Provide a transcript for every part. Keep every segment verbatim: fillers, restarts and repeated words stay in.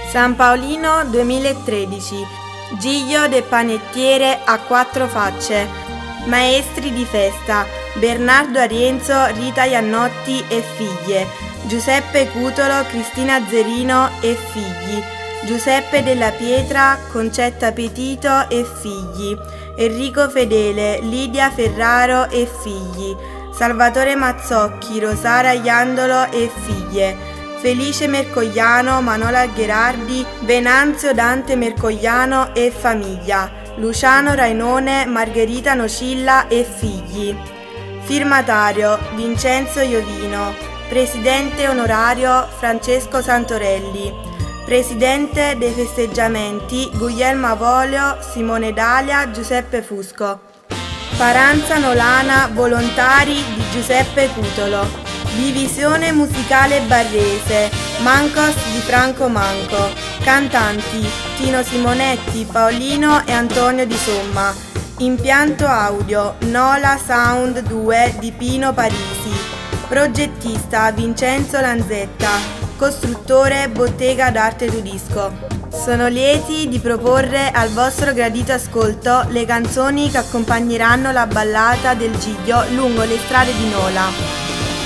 San Paolino duemilatredici. Giglio de panettiere a quattro facce. Maestri di festa: Bernardo Arienzo, Rita Iannotti e figlie, Giuseppe Cutolo, Cristina Zerino e figli, Giuseppe Della Pietra, Concetta Petito e figli, Enrico Fedele, Lidia Ferraro e figli, Salvatore Mazzocchi, Rosara Iandolo e figlie, Felice Mercogliano, Manola Gherardi, Venanzio Dante Mercogliano e famiglia, Luciano Rainone, Margherita Nocilla e figli. Firmatario: Vincenzo Iovino. Presidente onorario: Francesco Santorelli. Presidente dei festeggiamenti: Guglielmo Avolio, Simone Dalia, Giuseppe Fusco. Paranza Nolana Volontari di Giuseppe Cutolo. Divisione musicale barrese: Mancos di Franco Manco. Cantanti: Tino Simonetti, Paolino e Antonio Di Somma. Impianto audio: Nola Sound due di Pino Parisi. Progettista: Vincenzo Lanzetta. Costruttore: Bottega d'Arte Tudisco. Sono lieti di proporre al vostro gradito ascolto le canzoni che accompagneranno la ballata del Giglio lungo le strade di Nola.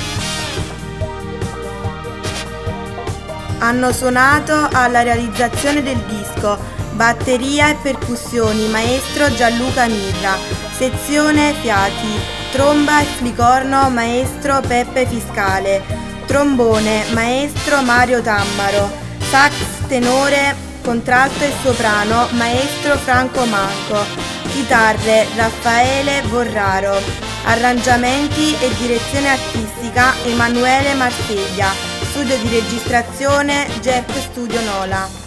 Hanno suonato alla realizzazione del disco batteria e percussioni maestro Gianluca Mirra, sezione fiati, tromba e flicorno maestro Peppe Fiscale, trombone maestro Mario Tammaro, sax tenore, contralto e soprano maestro Franco Manco, chitarre Raffaele Borraro, arrangiamenti e direzione artistica Emanuele Marseglia, studio di registrazione Jeff Studio Nola.